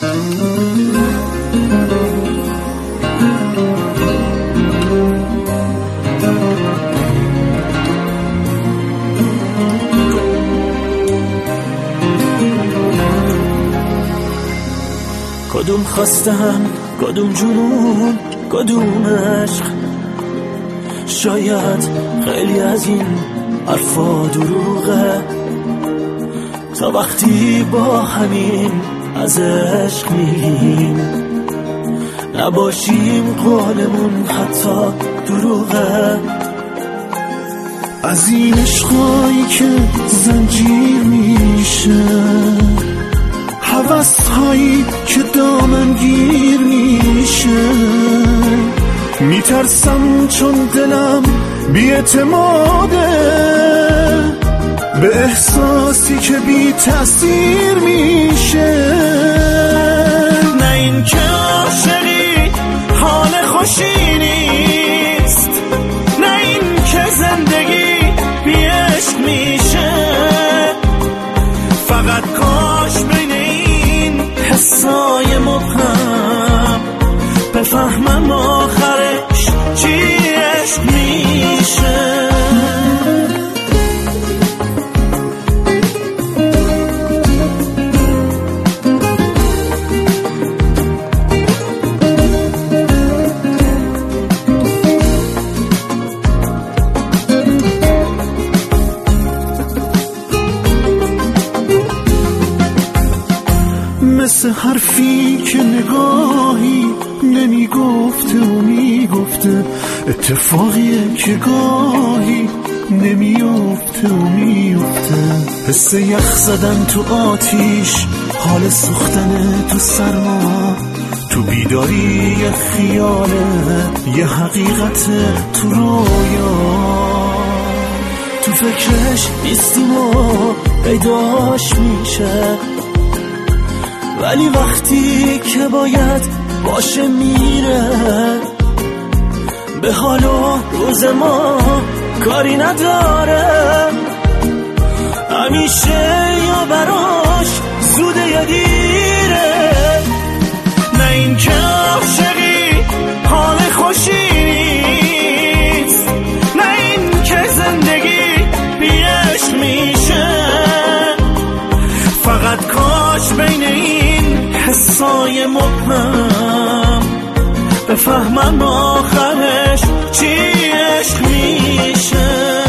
کدوم خواستم، کدوم جنون، کدوم عشق. شاید خیلی از این حرفا دروغه، تا وقتی با همین از عشق میگیم نباشیم قولمون حتی دروغه. از این عشقایی که زنجیر میشه، هوس‌هایی که دامنگیر میشه، میترسم چون دلم بی‌اعتماده به احساسی که بی تأثیر میشه. نه این که عاشقی حال خوشی نیست، نه این که زندگی بی عشق میشه. فقط کاش بین این حسای مبهم بفهمم آخرش چی عشق میشه. مثل حرفی که نگاهی نمیگفته و میگفته، اتفاقیه که گاهی نمیفته و میفته. حس یخ زدن تو آتیش، حال سوختن تو سرما، تو بیداری یه خیاله، یه حقیقت تو رویا. تو فکرش نیستیم و پیداش میشه، ولی وقتی که باید باشه میره. به حال و روز ما کاری نداره، همیشه یا براش زوده یا دیره. نه این که عاشقی حال خوشی نیست، نه این که زندگی بی عشق میشه. فقط کاش بین این حسای مبهم بفهمم آخرش چی عشق میشه.